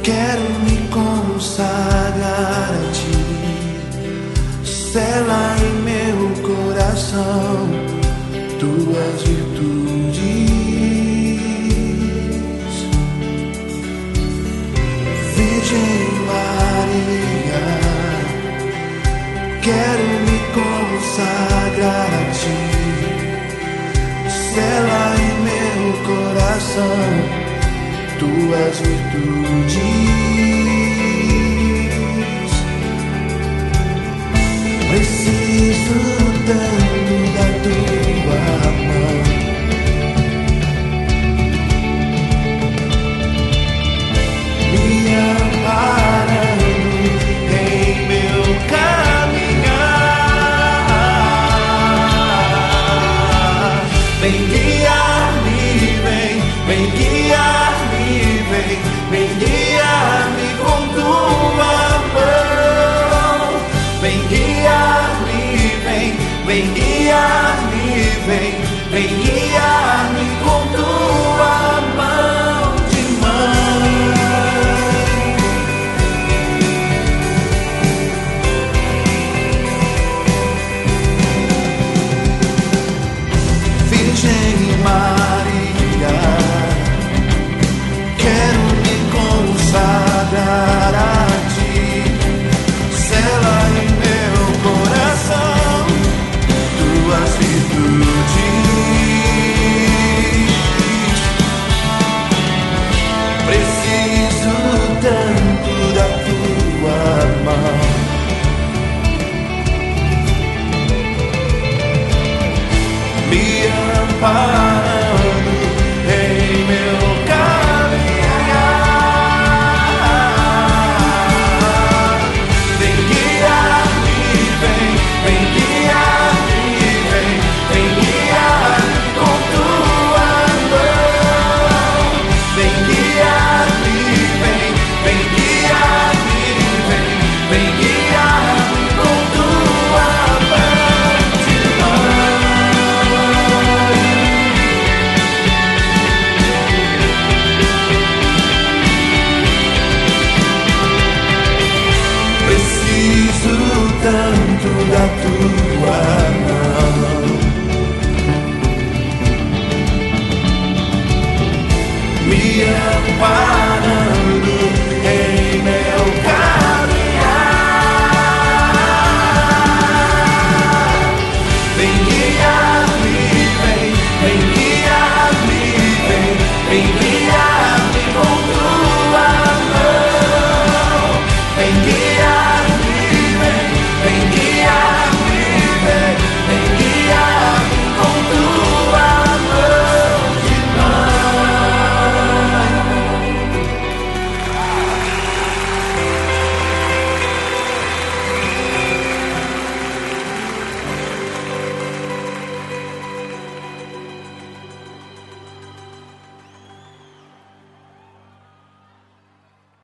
Quero me consagrar a ti, sela em meu coração tuas virtudes. Virgem Maria, quero me consagrar a ti, sela em meu coração tuas virtudes. Preciso tanto da tua mão, me amparando em meu caminhar. Vem guiar-me, vem guiar-me, vem guiar-me com tua mão. Vem guiar-me, vem guiar-me, vem guiar-me com tua mão de mãe. Virgem Maria, quero me consagrar a ti, sela em meu coração tuas virtudes. Preciso tanto da tua mão, me ampara